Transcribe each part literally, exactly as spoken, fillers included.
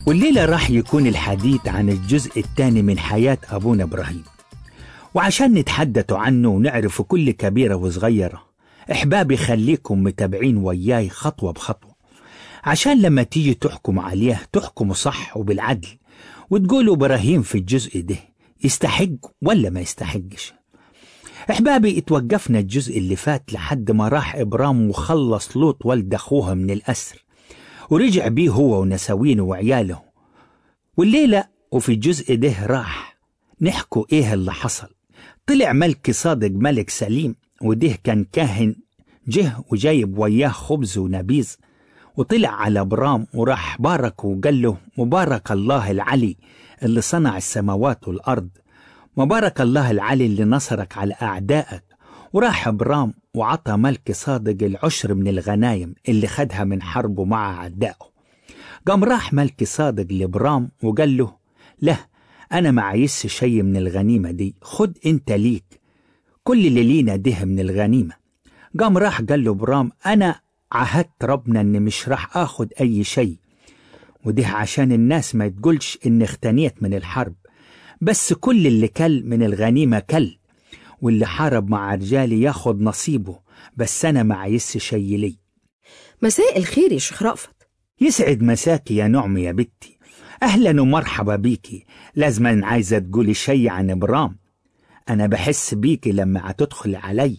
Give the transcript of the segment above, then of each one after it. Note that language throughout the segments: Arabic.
والليلة راح يكون الحديث عن الجزء الثاني من حياة أبونا إبراهيم، وعشان نتحدث عنه ونعرف كل كبيرة وصغيرة إحبابي خليكم متابعين وياي خطوة بخطوة، عشان لما تيجي تحكم عليه تحكموا صح وبالعدل، وتقولوا إبراهيم في الجزء ده يستحق ولا ما يستحقش. إحبابي اتوقفنا الجزء اللي فات لحد ما راح إبرام وخلص لوط ولد أخوها من الأسر، ورجع بيه هو ونساوينه وعياله. والليلة وفي الجزء ده راح نحكوا إيه اللي حصل. طلع ملك صادق ملك سليم، وده كان كاهن جه وجايب وياه خبز ونبيذ، وطلع على إبرام وراح بارك وقال له مبارك الله العلي اللي صنع السماوات والأرض، مبارك الله العلي اللي نصرك على أعدائك. وراح إبرام وعطى ملك صادق العشر من الغنايم اللي خدها من حربه مع أعدائه. قام راح ملك صادق لإبرام وقال له له أنا ما عايزش شيء من الغنيمة دي، خد أنت ليك كل اللي لينا ده من الغنيمة. قام راح قال له إبرام أنا عهدت ربنا أني مش راح آخد أي شيء، وده عشان الناس ما تقولش إني اختنيت من الحرب، بس كل اللي كل من الغنيمة كل، واللي حارب مع رجالي ياخد نصيبه، بس أنا ما عايزش شيء لي. مساء الخير يا شيخ رأفت. يسعد مساكي يا نعمي يا بنتي، أهلا ومرحبا بيكي. لازما عايزة تقولي شيء عن إبرام، أنا بحس بيكي لما هتدخل علي.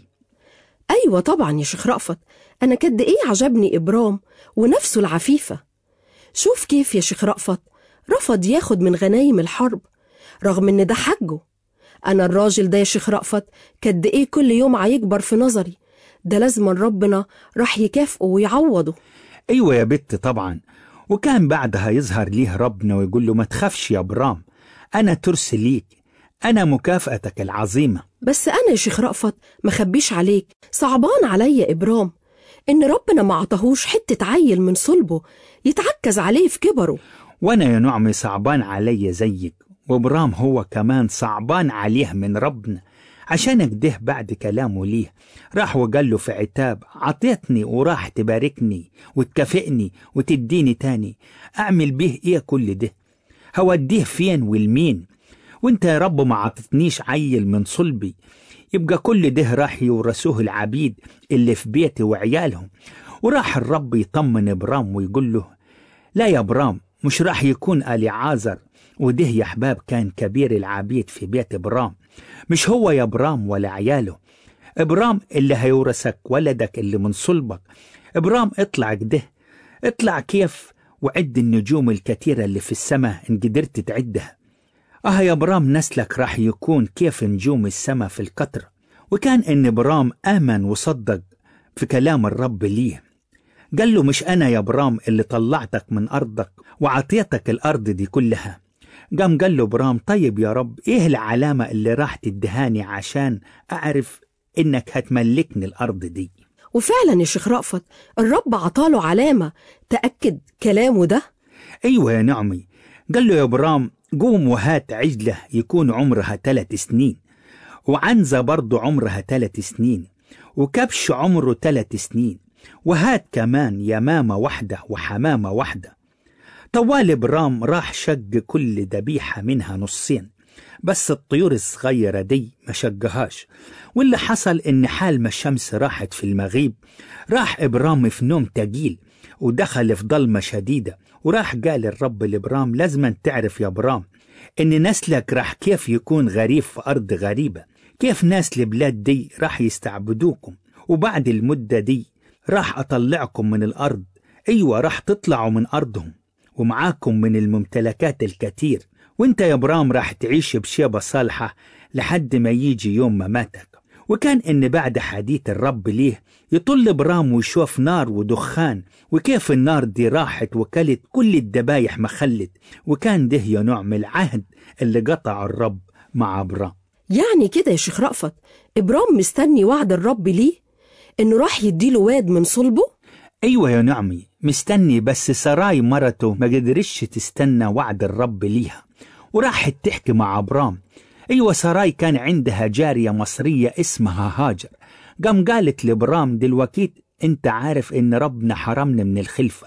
أيوة طبعا يا شيخ رأفت، أنا قد إيه عجبني إبرام ونفسه العفيفة. شوف كيف يا شيخ رأفت رفض ياخد من غنايم الحرب رغم إن ده حقه. أنا الراجل ده يا شيخ رأفت قد إيه كل يوم هيكبر في نظري، ده لازم ربنا راح يكافئه ويعوضه. أيوة يا بنت طبعا، وكان بعدها يظهر ليه ربنا ويقول له ما تخافش يا إبرام، أنا ترسل ليك، أنا مكافأتك العظيمة. بس أنا يا شيخ رأفت ما خبيش عليك، صعبان عليا إبرام إن ربنا ما عطاهوش حتة عيل من صلبه يتعكز عليه في كبره. وأنا يا نعمي صعبان عليا زيك، وإبرام هو كمان صعبان عليه من ربنا، عشان كده بعد كلامه ليه راح وقال له في عتاب عطيتني وراح تباركني وتكافئني وتديني تاني، أعمل به إيه كل ده؟ هوديه فين والمين؟ وانت يا رب ما عطتنيش عيل من صلبي، يبقى كل ده راح يورثوه العبيد اللي في بيتي وعيالهم. وراح الرب يطمن إبرام ويقول له لا يا إبرام، مش راح يكون أليعازر، وده يا أحباب كان كبير العبيد في بيت إبرام، مش هو يا إبرام ولا عياله. إبرام اللي هيورثك ولدك اللي من صلبك. إبرام اطلع كده، اطلع كيف وعد النجوم الكثيرة اللي في السماء إن قدرت تعدها. آه يا إبرام نسلك راح يكون كيف نجوم السماء في القطر. وكان إن إبرام آمن وصدق في كلام الرب ليه، قال له مش أنا يا إبرام اللي طلعتك من أرضك وعطيتك الأرض دي كلها؟ قام قال له إبرام طيب يا رب إيه العلامة اللي راح تدهاني عشان أعرف إنك هتملكني الأرض دي؟ وفعلا يا شيخ رأفت الرب عطاله علامة تأكد كلامه ده. أيوة يا نعمي، قال له يا إبرام قوم وهات عجلة يكون عمرها ثلاث سنين، وعنزة برضو عمرها ثلاث سنين، وكبش عمره ثلاث سنين، وهات كمان يمامة واحدة وحمامة واحدة. طوال إبرام راح شق كل ذبيحة منها نصين، بس الطيور الصغيرة دي ما شقهاش. واللي حصل إن حال ما الشمس راحت في المغيب راح إبرام في نوم تقيل ودخل في ضلمة شديدة. وراح قال الرب لإبرام لازم تعرف يا إبرام إن نسلك راح كيف يكون غريب في أرض غريبة، كيف ناس البلاد دي راح يستعبدوكم، وبعد المدة دي راح أطلعكم من الأرض. أيوة راح تطلعوا من أرضهم ومعاكم من الممتلكات الكثير، وانت يا إبرام راح تعيش بشيبة صالحة لحد ما يجي يوم مماتك. وكان إن بعد حديث الرب ليه يطل إبرام ويشوف نار ودخان، وكيف النار دي راحت وكلت كل الذبايح مخلت. وكان ده يا نعم العهد اللي قطع الرب مع إبرام. يعني كده يا شيخ رأفت إبرام مستني وعد الرب ليه إنه راح يديله واد من صلبه؟ أيوة يا نعمي مستني، بس سراي مرته ما قدرش تستنى وعد الرب ليها وراحت تحكي مع إبرام. أيوة سراي كان عندها جارية مصرية اسمها هاجر. قام قالت لإبرام دلوقتي انت عارف ان ربنا حرمنا من الخلفة،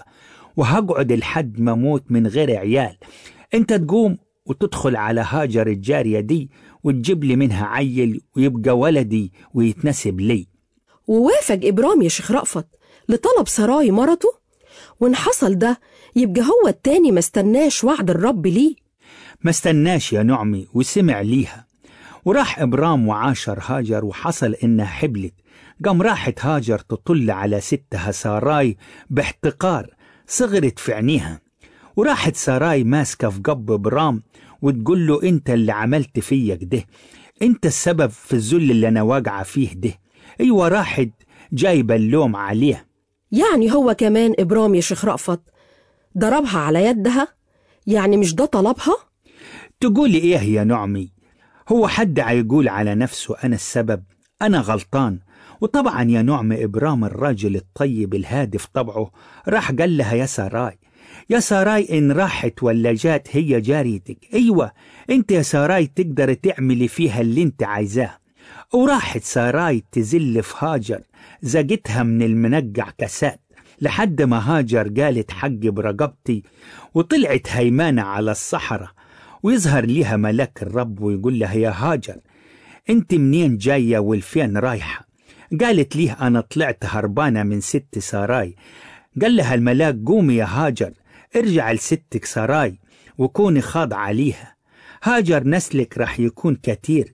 وهقعد لحد ما موت من غير عيال. انت تقوم وتدخل على هاجر الجارية دي وتجيب لي منها عيل ويبقى ولدي ويتنسب لي. ووافق إبرام يا شيخ رأفت لطلب سراي مرته، وإن حصل ده يبقى هو التاني ما استناش وعد الرب ليه. ما استناش يا نعمي وسمع ليها، وراح إبرام وعاشر هاجر، وحصل إنها حبلت. قام راحت هاجر تطل على ستها ساراي باحتقار، صغرت في عينيها، وراحت ساراي ماسكة في قب إبرام وتقول له انت اللي عملت فيك ده، انت السبب في الذل اللي انا واقعة فيه ده. ايوه، راحت جايبة اللوم عليه. يعني هو كمان إبرام يا شيخ رأفت ضربها على يدها؟ يعني مش ده طلبها؟ تقولي ايه يا نعمي؟ هو حد هيقول على نفسه انا السبب؟ انا غلطان. وطبعا يا نعم إبرام الراجل الطيب الهادف طبعه راح قال لها يا ساراي، يا ساراي إن راحت ولا جات هي جاريتك، أيوة أنت يا ساراي تقدر تعملي فيها اللي أنت عايزاه. وراحت ساراي تزل في هاجر، زقتها من المنقع كسات لحد ما هاجر قالت حق برقبتي، وطلعت هيمانة على الصحراء، ويظهر ليها ملاك الرب ويقول لها يا هاجر أنت منين جاية والفين رايحة؟ قالت ليه أنا طلعت هربانة من ست ساراي. قال لها الملاك قومي يا هاجر، ارجع لستك ساراي وكوني خاضعة ليها، هاجر نسلك رح يكون كتير.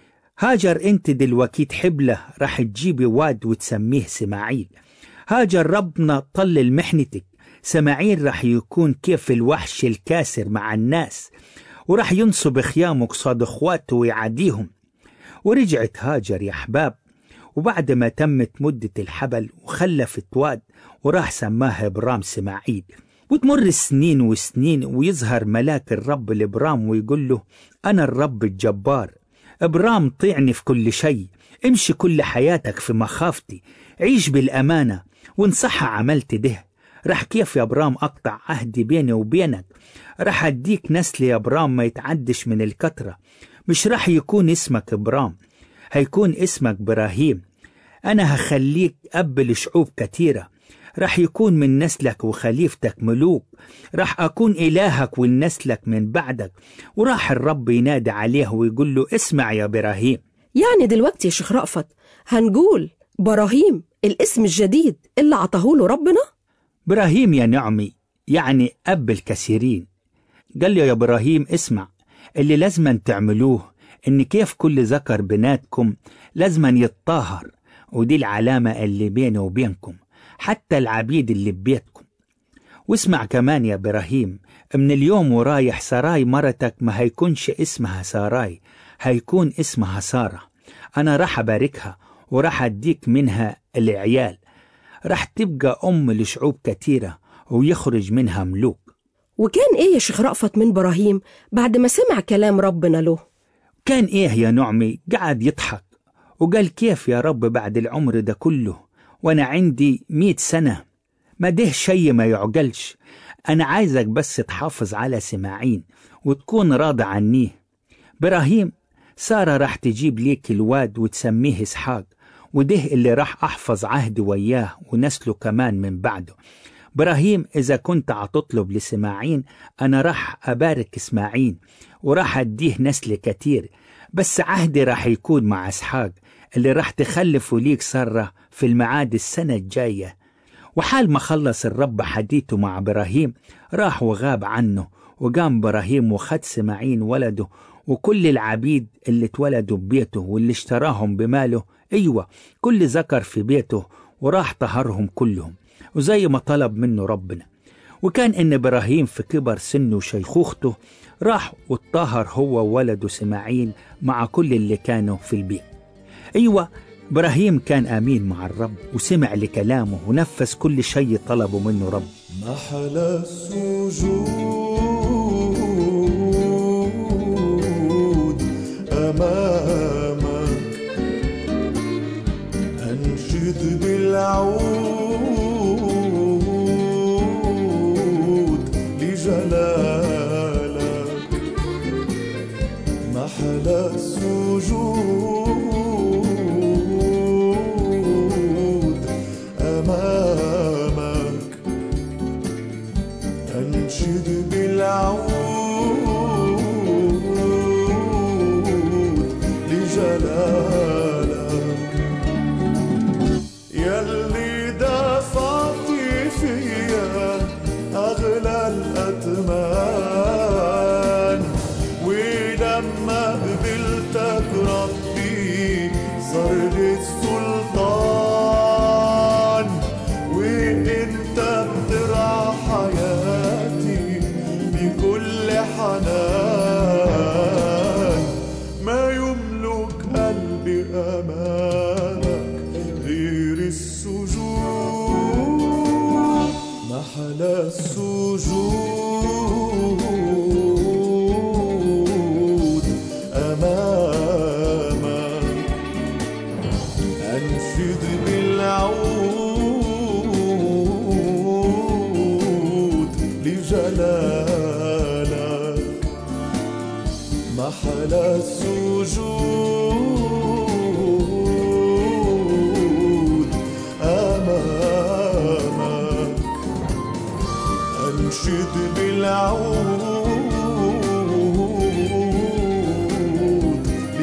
هاجر انت دلوقتي حبلة رح تجيبي واد وتسميه سماعيل. هاجر ربنا طلل محنتك، سماعيل رح يكون كيف الوحش الكاسر مع الناس، ورح ينصب خيامك صاد اخواته ويعاديهم. ورجعت هاجر يا احباب، وبعد ما تمت مدة الحبل وخلفت واد وراح سماها إبرام سماعيل. وتمر السنين وسنين، ويظهر ملاك الرب لإبرام ويقول له أنا الرب الجبار، إبرام طيعني في كل شيء، امشي كل حياتك في مخافتي، عيش بالأمانة، وإن صح عملت ده رح كيف يا إبرام أقطع عهدي بيني وبينك، رح أديك نسل يا إبرام ما يتعدش من الكترة، مش رح يكون اسمك إبرام، هيكون اسمك إبراهيم. أنا هخليك أب لشعوب كتيرة، رح يكون من نسلك وخليفتك ملوك، رح أكون إلهك والنسلك من بعدك. وراح الرب ينادي عليه ويقول له اسمع يا إبراهيم. يعني دلوقتي يا شيخ رأفت هنقول براهيم الاسم الجديد اللي عطاهوله ربنا؟ إبراهيم يا نعمي يعني أب الكثيرين. قال له يا إبراهيم اسمع، اللي لازم تعملوه إن كيف كل ذكر بناتكم لازم يتطهر، ودي العلامة اللي بيني وبينكم حتى العبيد اللي ببيتكم. واسمع كمان يا إبراهيم، من اليوم ورايح ساراي مرتك ما هيكونش اسمها ساراي، هيكون اسمها سارة. أنا راح أباركها وراح أديك منها العيال، راح تبقى أم لشعوب كتيرة ويخرج منها ملوك. وكان إيه يا شيخ رأفت من إبراهيم بعد ما سمع كلام ربنا له؟ كان إيه يا نعمي؟ قعد يضحك وقال كيف يا رب بعد العمر ده كله وأنا عندي مئة سنة؟ ما ده شيء ما يعقلش. أنا عايزك بس تحافظ على سماعين وتكون راضي عنيه. إبراهيم سارة راح تجيب ليك الواد وتسميه إسحاق، وده اللي راح أحفظ عهد وياه ونسله كمان من بعده. إبراهيم إذا كنت عتطلب لسماعين أنا راح أبارك إسماعيل وراح أديه نسل كتير، بس عهدي راح يكون مع إسحاق اللي راح تخلفه ليك سارة في المعاد السنة الجاية. وحال ما خلص الرب حديثه مع إبراهيم راح وغاب عنه، وقام إبراهيم وخد سماعين ولده وكل العبيد اللي اتولدوا ببيته واللي اشتراهم بماله، أيوة كل ذكر في بيته، وراح طهرهم كلهم وزي ما طلب منه ربنا. وكان إن إبراهيم في كبر سنه وشيخوخته راح واتطهر هو وولده سماعيل مع كل اللي كانوا في البيت. أيوة إبراهيم كان آمين مع الرب وسمع لكلامه ونفذ كل شيء طلبه منه رب. محل السجود أمامك أنشد بالعود لجلالك. محل السجود أمامك جلالك يلي دفعتي فيا أغلى الأثمان، ولما قبلتك ربي صار لي السلطان، وانت بترعى حياتي بكل حنان، ما يملك قلبي أمامك غير السجود، محلى السجود أمامك، أنشد بالعود لجلالك، محلى السجود أمامك، أنشد بالعود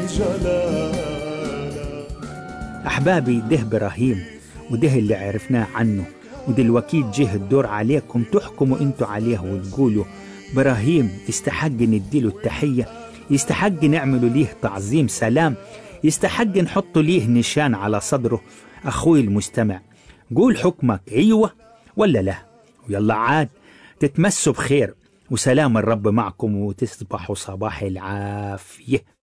لجلالك. أحبابي، ده إبراهيم وده اللي عرفناه عنه، ودلوقتي جه الدور عليكم تحكموا انتوا عليه وتقولوا إبراهيم يستحق نديله التحية، يستحق نعملوا ليه تعظيم سلام، يستحق نحط ليه نشان على صدره. أخوي المستمع، قول حكمك أيوة ولا لا، ويلا عاد تتمسوا بخير، وسلام الرب معكم وتصبحوا صباح العافية.